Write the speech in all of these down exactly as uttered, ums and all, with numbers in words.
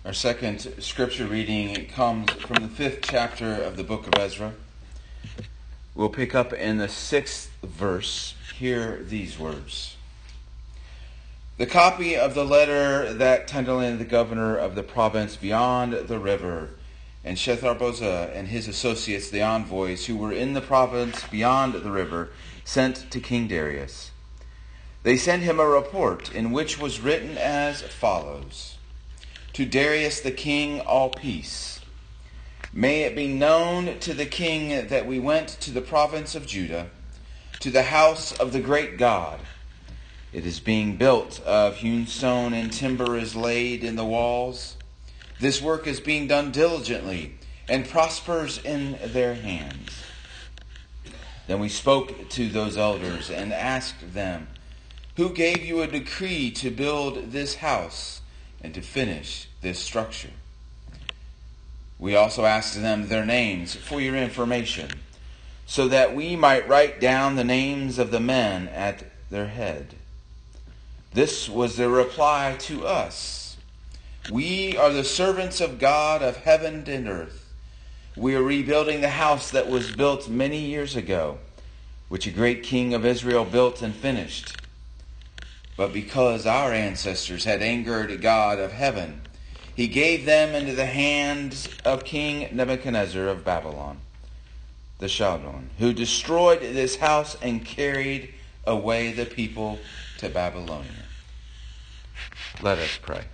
Our second scripture reading comes from the fifth chapter of the book of Ezra. We'll pick up in the sixth verse. Hear these words. The copy of the letter that Tendalin, the governor of the province beyond the river, and Shethar-bozer and his associates, the envoys, who were in the province beyond the river, sent to King Darius. They sent him a report in which was written as follows. To Darius the king, all peace. May it be known to the king that we went to the province of Judah, to the house of the great God. It is being built of hewn stone, and timber is laid in the walls. This work is being done diligently and prospers in their hands. Then we spoke to those elders and asked them, who gave you a decree to build this house and to finish this structure? We also asked them their names for your information, so that we might write down the names of the men at their head. This was their reply to us. We are the servants of God of heaven and earth. We are rebuilding the house that was built many years ago, which a great king of Israel built and finished. But because our ancestors had angered God of heaven, he gave them into the hands of King Nebuchadnezzar of Babylon, the Chaldon, who destroyed this house and carried away the people to Babylonia. Let us pray.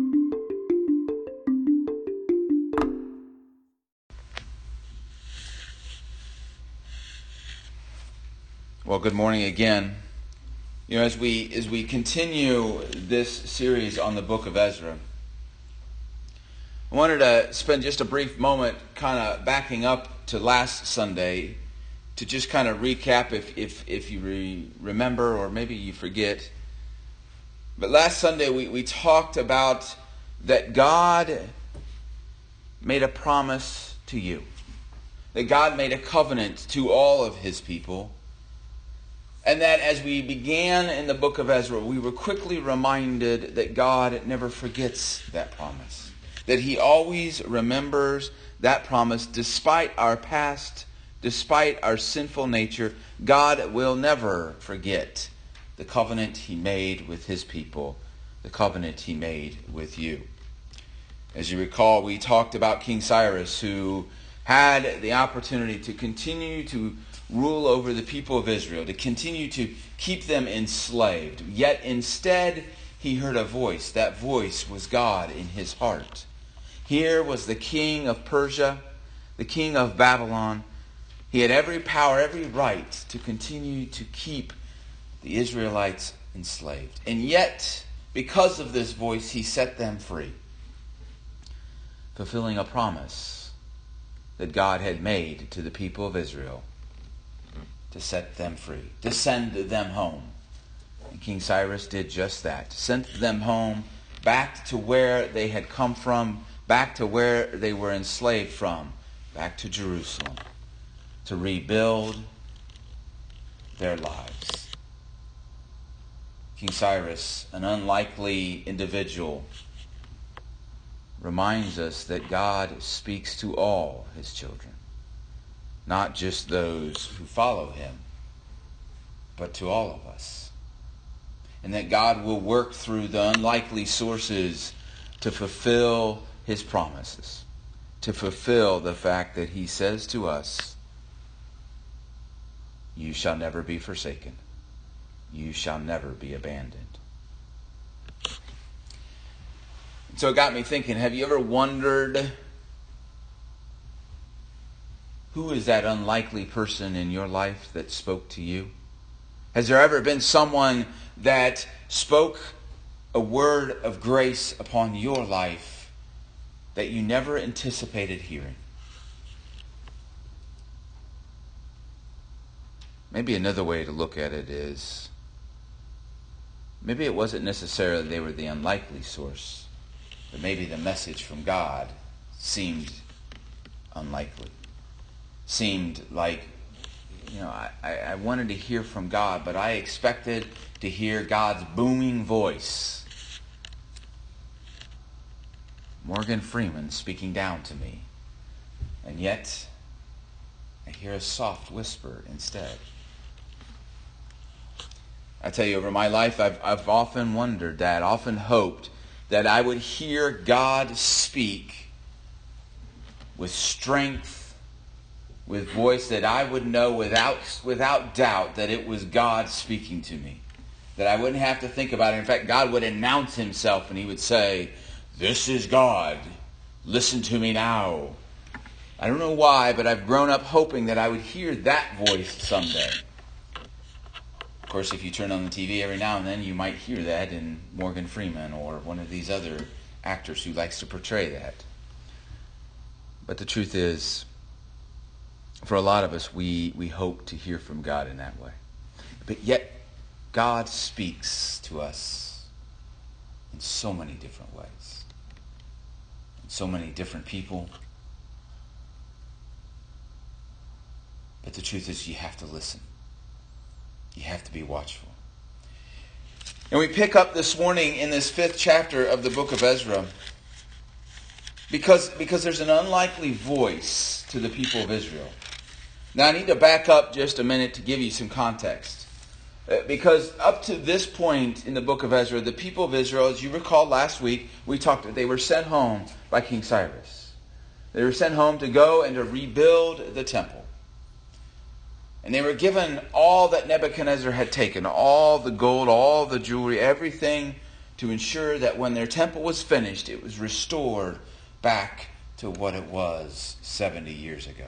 Well, good morning again. You know, as we as we continue this series on the book of Ezra, I wanted to spend just a brief moment kind of backing up to last Sunday to just kind of recap if if, if you re- remember or maybe you forget. But last Sunday we, we talked about that God made a promise to you. That God made a covenant to all of his people. And that as we began in the book of Ezra, we were quickly reminded that God never forgets that promise. That he always remembers that promise despite our past, despite our sinful nature. God will never forget the covenant he made with his people, the covenant he made with you. As you recall, we talked about King Cyrus, who had the opportunity to continue to rule over the people of Israel, to continue to keep them enslaved. Yet instead, he heard a voice. That voice was God in his heart. Here was the king of Persia, the king of Babylon. He had every power, every right to continue to keep the Israelites enslaved. And yet, because of this voice, he set them free, fulfilling a promise that God had made to the people of Israel, to set them free, to send them home. And King Cyrus did just that. Sent them home back to where they had come from, back to where they were enslaved from, back to Jerusalem, to rebuild their lives. King Cyrus, an unlikely individual, reminds us that God speaks to all his children. Not just those who follow him, but to all of us. And that God will work through the unlikely sources to fulfill his promises, to fulfill the fact that he says to us, you shall never be forsaken. You shall never be abandoned. So it got me thinking, have you ever wondered, who is that unlikely person in your life that spoke to you? Has there ever been someone that spoke a word of grace upon your life that you never anticipated hearing? Maybe another way to look at it is, maybe it wasn't necessarily they were the unlikely source, but maybe the message from God seemed unlikely. Seemed like, you know, I, I wanted to hear from God, but I expected to hear God's booming voice Morgan Freeman speaking down to me. And yet, I hear a soft whisper instead. I tell you, over my life, I've, I've often wondered that, often hoped that I would hear God speak with strength, with voice, that I would know without, without doubt that it was God speaking to me. That I wouldn't have to think about it. In fact, God would announce himself and he would say, "This is God. Listen to me now." I don't know why, but I've grown up hoping that I would hear that voice someday. Of course, if you turn on the T V every now and then, you might hear that in Morgan Freeman or one of these other actors who likes to portray that. But the truth is, for a lot of us, we, we hope to hear from God in that way. But yet, God speaks to us in so many different ways. In so many different people. But the truth is, you have to listen. You have to be watchful. And we pick up this morning in this fifth chapter of the book of Ezra because, because there's an unlikely voice to the people of Israel. Now I need to back up just a minute to give you some context. Because up to this point in the book of Ezra, the people of Israel, as you recall last week, we talked that they were sent home by King Cyrus. They were sent home to go and to rebuild the temple. And they were given all that Nebuchadnezzar had taken, all the gold, all the jewelry, everything to ensure that when their temple was finished, it was restored back to what it was seventy years ago.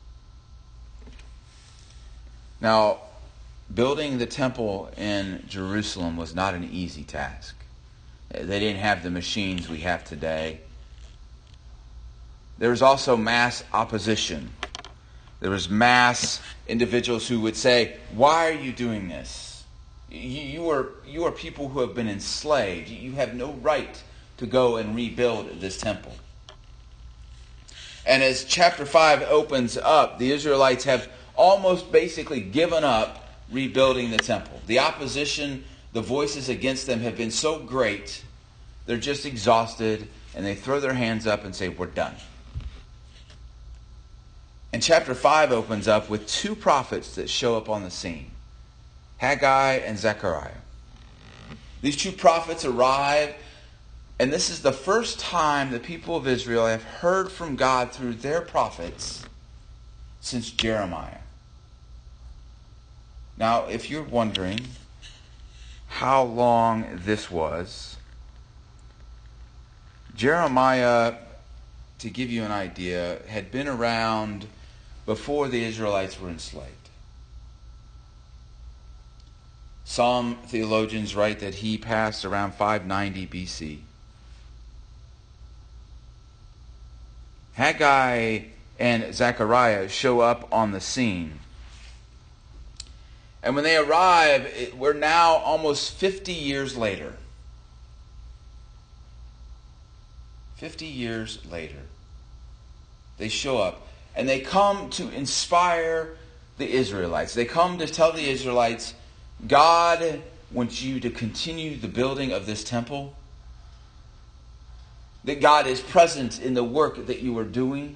Now, building the temple in Jerusalem was not an easy task. They didn't have the machines we have today. There was also mass opposition. There was mass individuals who would say, "Why are you doing this? You, you, are, you are people who have been enslaved. You have no right to go and rebuild this temple." And as chapter five opens up, the Israelites have almost basically given up rebuilding the temple. The opposition, the voices against them have been so great, they're just exhausted, and they throw their hands up and say, "We're done." And chapter five opens up with two prophets that show up on the scene, Haggai and Zechariah. These two prophets arrive, and this is the first time the people of Israel have heard from God through their prophets since Jeremiah. Now, if you're wondering how long this was, Jeremiah, to give you an idea, had been around before the Israelites were enslaved. Some theologians write that he passed around five ninety B C. Haggai and Zechariah show up on the scene. And when they arrive, we're now almost fifty years later. fifty years later. They show up. And they come to inspire the Israelites. They come to tell the Israelites, God wants you to continue the building of this temple. That God is present in the work that you are doing.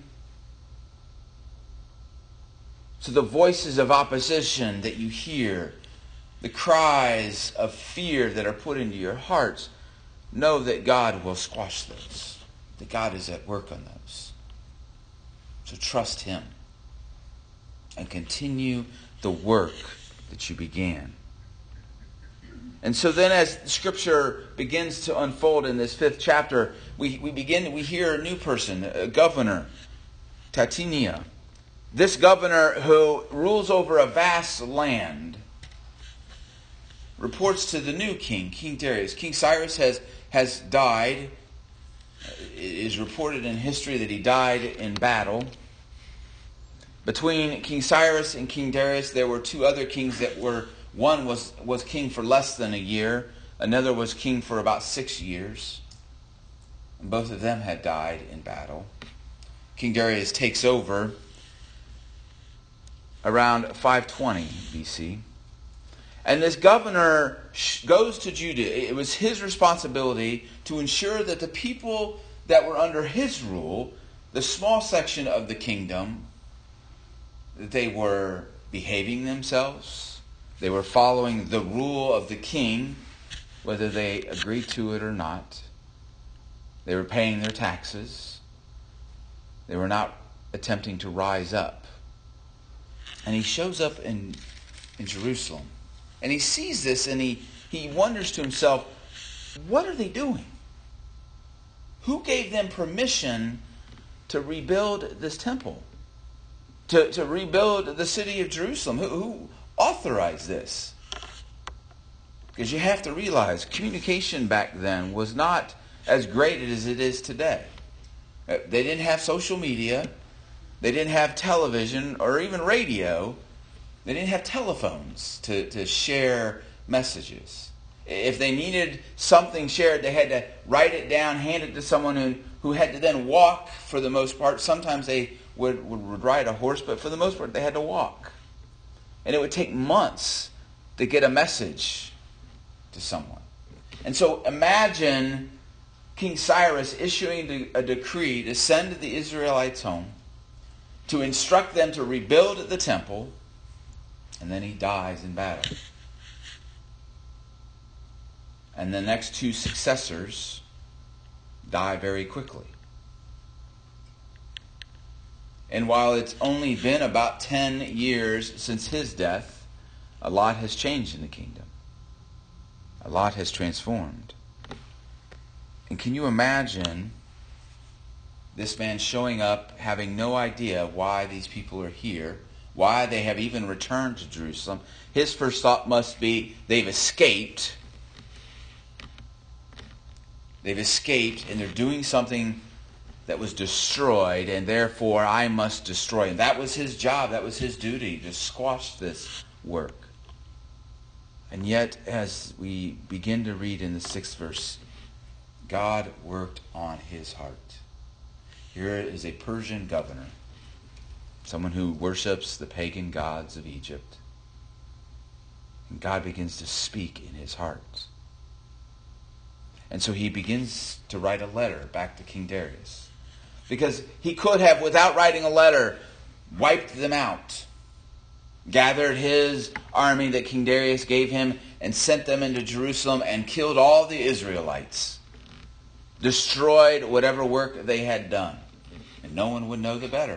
So the voices of opposition that you hear, the cries of fear that are put into your hearts, know that God will squash those. That God is at work on those. So trust Him and continue the work that you began. And so then as Scripture begins to unfold in this fifth chapter, we, we begin, we hear a new person, a governor, Tatiniah. This governor who rules over a vast land reports to the new king, King Darius. King Cyrus has, has died. It is reported in history that he died in battle. Between King Cyrus and King Darius, there were two other kings that were, one was, was king for less than a year. Another was king for about six years. And both of them had died in battle. King Darius takes over around five twenty B C. And this governor goes to Judah. It was his responsibility to ensure that the people that were under his rule, the small section of the kingdom, they were behaving themselves. They were following the rule of the king, whether they agreed to it or not. They were paying their taxes. They were not attempting to rise up. And he shows up in, in Jerusalem. And he sees this and he, he wonders to himself, what are they doing? Who gave them permission to rebuild this temple? To, to rebuild the city of Jerusalem? Who, who authorized this? Because you have to realize communication back then was not as great as it is today. They didn't have social media. They didn't have television or even radio. They didn't have telephones to, to share messages. If they needed something shared, they had to write it down, hand it to someone who, who had to then walk for the most part. Sometimes they would, would, would ride a horse, but for the most part they had to walk. And it would take months to get a message to someone. And so imagine King Cyrus issuing a decree to send the Israelites home, to instruct them to rebuild the temple, and then he dies in battle. And the next two successors die very quickly. And while it's only been about ten years since his death, a lot has changed in the kingdom. A lot has transformed. And can you imagine this man showing up, having no idea why these people are here, why they have even returned to Jerusalem? His first thought must be, they've escaped. They've escaped and they're doing something that was destroyed, and therefore I must destroy. And that was his job, that was his duty, to squash this work. And yet, as we begin to read in the sixth verse, God worked on his heart. Here is a Persian governor, someone who worships the pagan gods of Egypt. And God begins to speak in his heart. And so he begins to write a letter back to King Darius. Because he could have, without writing a letter, wiped them out. Gathered his army that King Darius gave him and sent them into Jerusalem and killed all the Israelites. Destroyed whatever work they had done. And no one would know the better.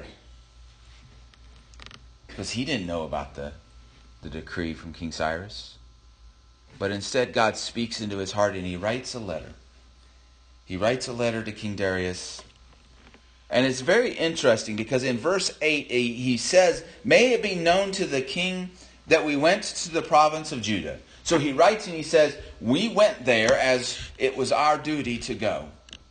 Because he didn't know about the, the decree from King Cyrus. But instead God speaks into his heart and he writes a letter. He writes a letter to King Darius. And it's very interesting because in verse eight he says, "May it be known to the king that we went to the province of Judah." So he writes and he says, we went there as it was our duty to go.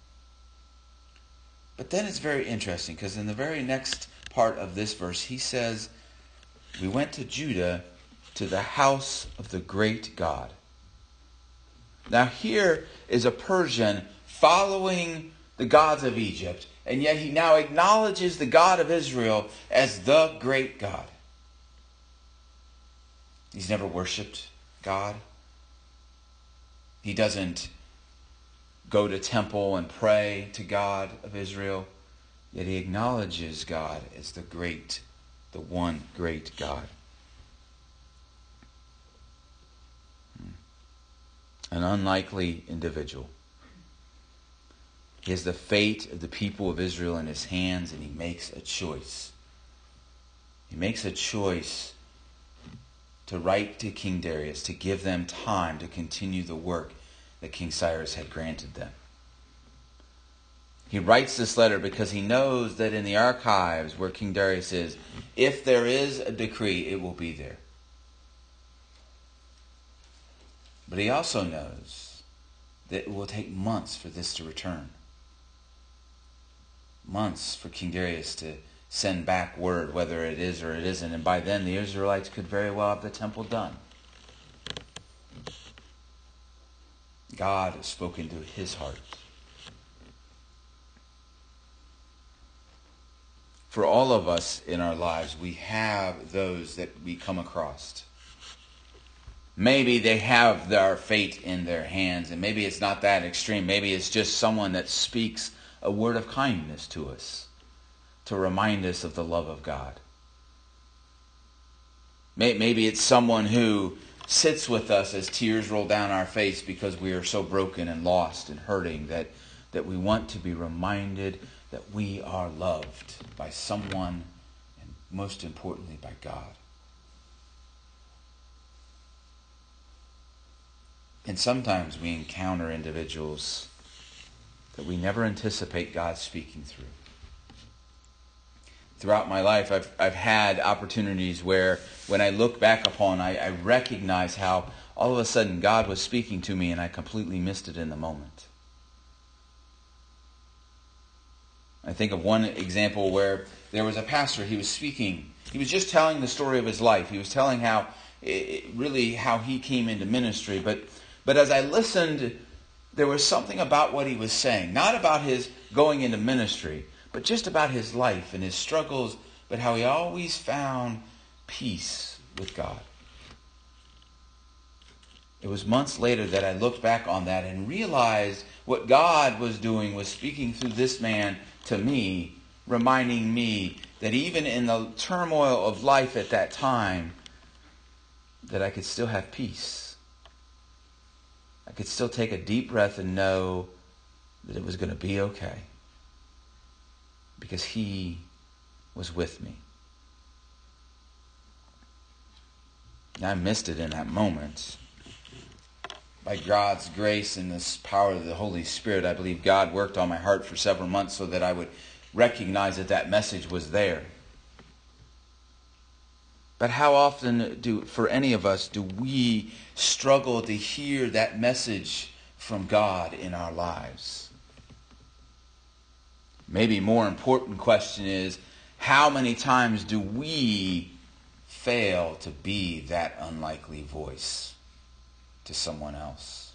But then it's very interesting because in the very next part of this verse he says, we went to Judah to the house of the great God. Now here is a Persian following the gods of Egypt, and yet he now acknowledges the God of Israel as the great God. He's never worshipped God. He doesn't go to temple and pray to God of Israel, yet he acknowledges God as the great, the one great God. An unlikely individual. He has the fate of the people of Israel in his hands, and he makes a choice. He makes a choice to write to King Darius, to give them time to continue the work that King Cyrus had granted them. He writes this letter because he knows that in the archives where King Darius is, if there is a decree, it will be there. But he also knows that it will take months for this to return. Months for King Darius to send back word whether it is or it isn't. And by then the Israelites could very well have the temple done. God has spoken to his heart. For all of us in our lives, we have those that we come across. Maybe they have their fate in their hands, and maybe it's not that extreme. Maybe it's just someone that speaks a word of kindness to us, to remind us of the love of God. Maybe it's someone who sits with us as tears roll down our face because we are so broken and lost and hurting that, that we want to be reminded that we are loved by someone, and most importantly by God. And sometimes we encounter individuals that we never anticipate God speaking through. Throughout my life, I've I've had opportunities where when I look back upon, I, I recognize how all of a sudden God was speaking to me and I completely missed it in the moment. I think of one example where there was a pastor, he was speaking, he was just telling the story of his life. He was telling how, it, really how he came into ministry. But, but as I listened, there was something about what he was saying, not about his going into ministry, but just about his life and his struggles, but how he always found peace with God. It was months later that I looked back on that and realized what God was doing was speaking through this man to me, reminding me that even in the turmoil of life at that time, that I could still have peace. I could still take a deep breath and know that it was going to be okay, because he was with me. And I missed it in that moment. By God's grace and this power of the Holy Spirit, I believe God worked on my heart for several months so that I would recognize that that message was there. But how often do, for any of us, do we struggle to hear that message from God in our lives? Maybe more important question is, how many times do we fail to be that unlikely voice to someone else?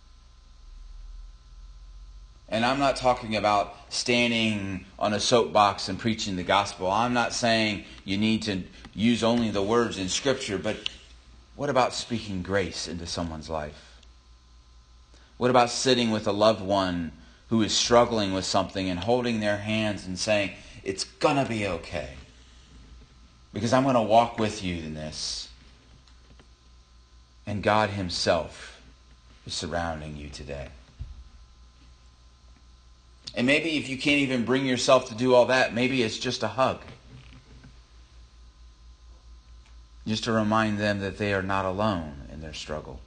And I'm not talking about standing on a soapbox and preaching the gospel. I'm not saying you need to use only the words in Scripture, but what about speaking grace into someone's life? What about sitting with a loved one who is struggling with something and holding their hands and saying, it's going to be okay, because I'm going to walk with you in this. And God himself is surrounding you today. And maybe if you can't even bring yourself to do all that, maybe it's just a hug. Just to remind them that they are not alone in their struggle.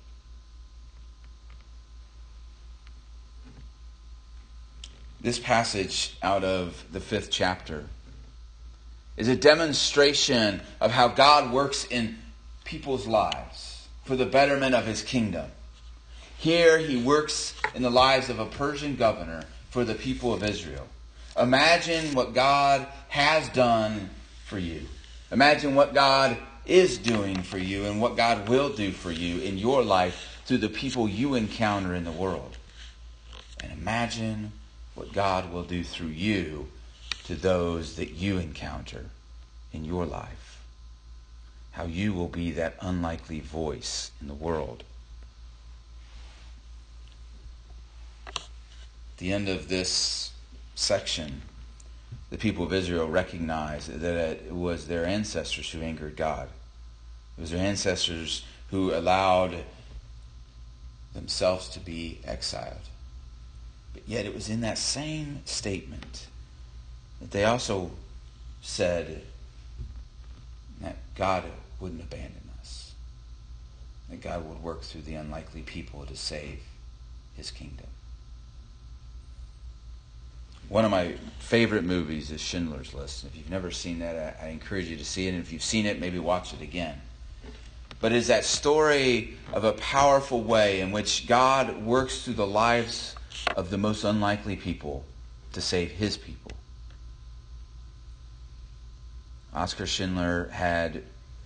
This passage out of the fifth chapter is a demonstration of how God works in people's lives for the betterment of his kingdom. Here he works in the lives of a Persian governor for the people of Israel. Imagine what God has done for you. Imagine what God is doing for you and what God will do for you in your life through the people you encounter in the world. And imagine what God will do through you to those that you encounter in your life. How you will be that unlikely voice in the world. At the end of this section, the people of Israel recognized that it was their ancestors who angered God. It was their ancestors who allowed themselves to be exiled. But yet it was in that same statement that they also said that God wouldn't abandon us. That God would work through the unlikely people to save his kingdom. One of my favorite movies is Schindler's List. If you've never seen that, I encourage you to see it. And if you've seen it, maybe watch it again. But it's that story of a powerful way in which God works through the lives of the most unlikely people to save his people. Oskar Schindler had,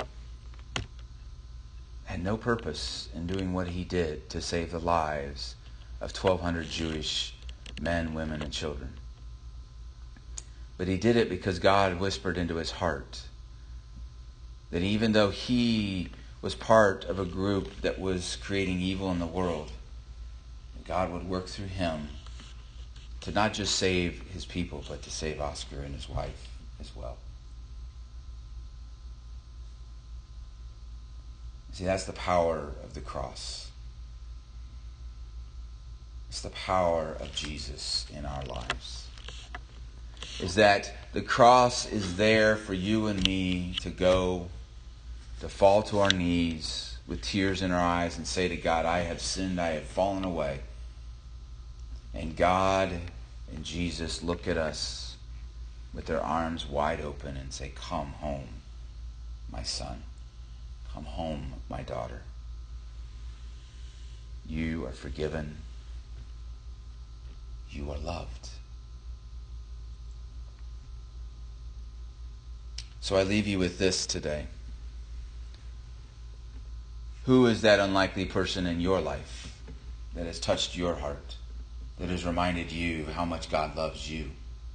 had no purpose in doing what he did to save the lives of twelve hundred Jewish men, women, and children. But he did it because God whispered into his heart that even though he was part of a group that was creating evil in the world, God would work through him to not just save his people, but to save Oscar and his wife as well. See, that's the power of the cross. It's the power of Jesus in our lives. Is that the cross is there for you and me to go, to fall to our knees with tears in our eyes and say to God, I have sinned, I have fallen away. And God and Jesus look at us with their arms wide open and say, come home, my son. Come home, my daughter. You are forgiven. You are loved. So I leave you with this today. Who is that unlikely person in your life that has touched your heart, that has reminded you how much God loves you?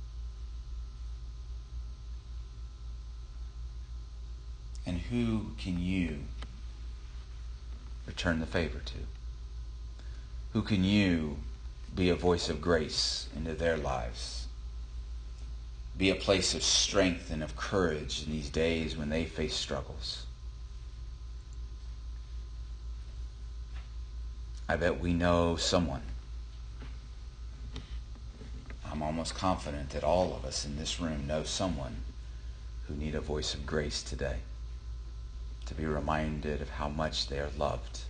And who can you return the favor to? Who can you be a voice of grace into their lives? Be a place of strength and of courage in these days when they face struggles. I bet we know someone. I'm almost confident that all of us in this room know someone who need a voice of grace today, to be reminded of how much they are loved.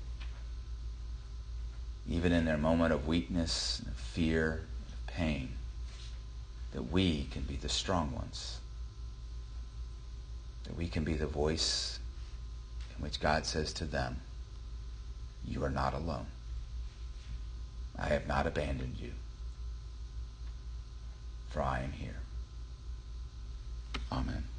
Even in their moment of weakness, and of fear, and of pain, that we can be the strong ones. That we can be the voice in which God says to them, you are not alone. I have not abandoned you, for I am here. Amen.